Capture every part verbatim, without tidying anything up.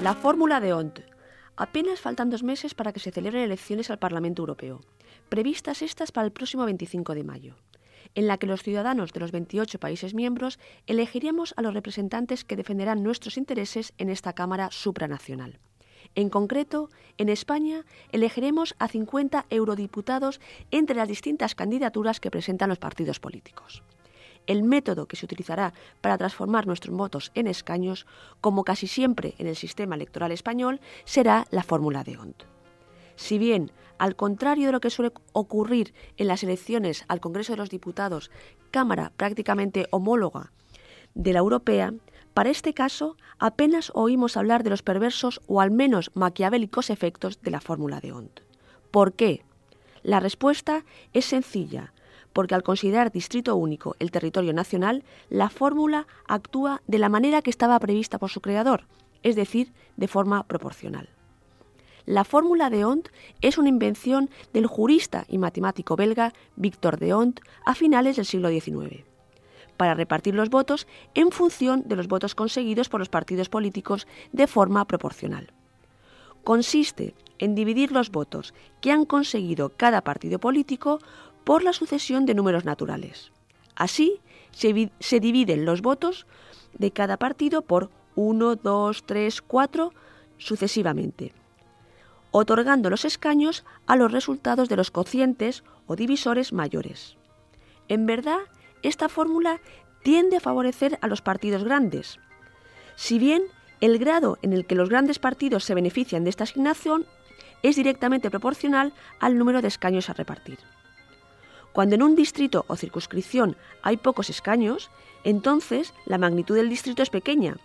La fórmula de Hont. Apenas faltan dos meses para que se celebren elecciones al Parlamento Europeo, previstas estas para el próximo veinticinco de mayo, en la que los ciudadanos de los veintiocho países miembros elegiremos a los representantes que defenderán nuestros intereses en esta Cámara supranacional. En concreto, en España elegiremos a cincuenta eurodiputados entre las distintas candidaturas que presentan los partidos políticos. El método que se utilizará para transformar nuestros votos en escaños, como casi siempre en el sistema electoral español, será la fórmula de Hont. Si bien, al contrario de lo que suele ocurrir en las elecciones al Congreso de los Diputados, cámara prácticamente homóloga de la europea, para este caso apenas oímos hablar de los perversos o al menos maquiavélicos efectos de la fórmula de Hont. ¿Por qué? La respuesta es sencilla. Porque al considerar distrito único el territorio nacional, la fórmula actúa de la manera que estaba prevista por su creador, es decir, de forma proporcional. La fórmula de Hont es una invención del jurista y matemático belga Victor de Hont a finales del siglo diecinueve, para repartir los votos en función de los votos conseguidos por los partidos políticos de forma proporcional. Consiste en dividir los votos que han conseguido cada partido político por la sucesión de números naturales. Así, se, se dividen los votos de cada partido por uno, dos, tres, cuatro, sucesivamente, otorgando los escaños a los resultados de los cocientes o divisores mayores. En verdad, esta fórmula tiende a favorecer a los partidos grandes. Si bien el grado en el que los grandes partidos se benefician de esta asignación es directamente proporcional al número de escaños a repartir. Cuando en un distrito o circunscripción hay pocos escaños, entonces la magnitud del distrito es pequeña.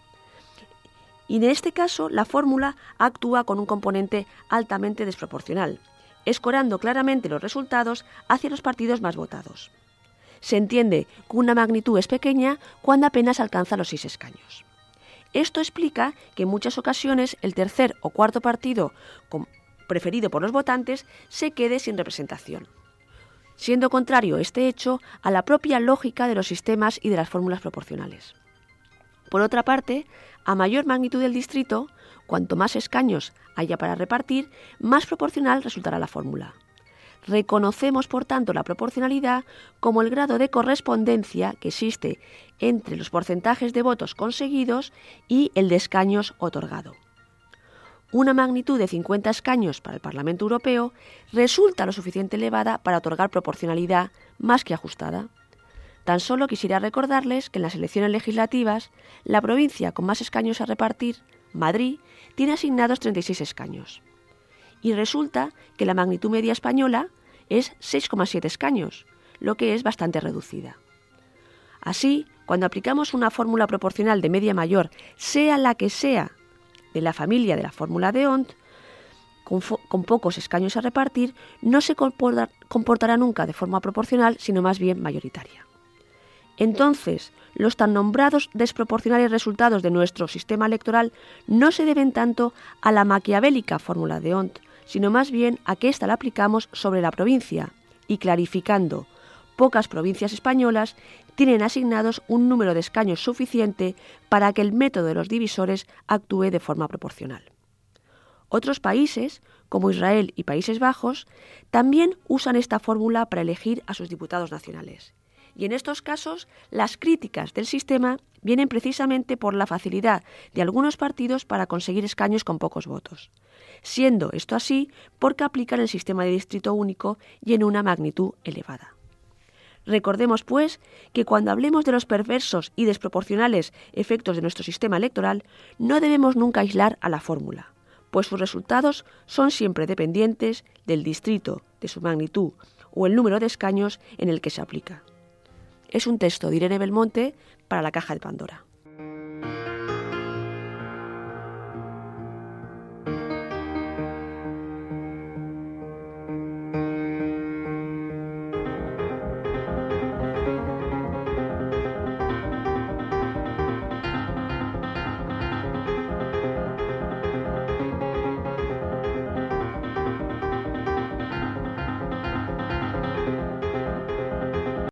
Y en este caso, la fórmula actúa con un componente altamente desproporcional, escorando claramente los resultados hacia los partidos más votados. Se entiende que una magnitud es pequeña cuando apenas alcanza los seis escaños. Esto explica que en muchas ocasiones el tercer o cuarto partido preferido por los votantes se quede sin representación, siendo contrario este hecho a la propia lógica de los sistemas y de las fórmulas proporcionales. Por otra parte, a mayor magnitud del distrito, cuanto más escaños haya para repartir, más proporcional resultará la fórmula. Reconocemos, por tanto, la proporcionalidad como el grado de correspondencia que existe entre los porcentajes de votos conseguidos y el de escaños otorgado. Una magnitud de cincuenta escaños para el Parlamento Europeo resulta lo suficiente elevada para otorgar proporcionalidad más que ajustada. Tan solo quisiera recordarles que en las elecciones legislativas, la provincia con más escaños a repartir, Madrid, tiene asignados treinta y seis escaños. Y resulta que la magnitud media española es seis coma siete escaños, lo que es bastante reducida. Así, cuando aplicamos una fórmula proporcional de media mayor, sea la que sea, de la familia de la fórmula de Hont, con, con pocos escaños a repartir, no se comporta, comportará nunca de forma proporcional, sino más bien mayoritaria. Entonces, los tan nombrados desproporcionales resultados de nuestro sistema electoral no se deben tanto a la maquiavélica fórmula de Hont, sino más bien a que ésta la aplicamos sobre la provincia, y clarificando, pocas provincias españolas tienen asignados un número de escaños suficiente para que el método de los divisores actúe de forma proporcional. Otros países, como Israel y Países Bajos, también usan esta fórmula para elegir a sus diputados nacionales. Y en estos casos, las críticas del sistema vienen precisamente por la facilidad de algunos partidos para conseguir escaños con pocos votos, siendo esto así porque aplican el sistema de distrito único y en una magnitud elevada. Recordemos, pues, que cuando hablemos de los perversos y desproporcionales efectos de nuestro sistema electoral, no debemos nunca aislar a la fórmula, pues sus resultados son siempre dependientes del distrito, de su magnitud o el número de escaños en el que se aplica. Es un texto de Irene Belmonte para la Caja de Pandora.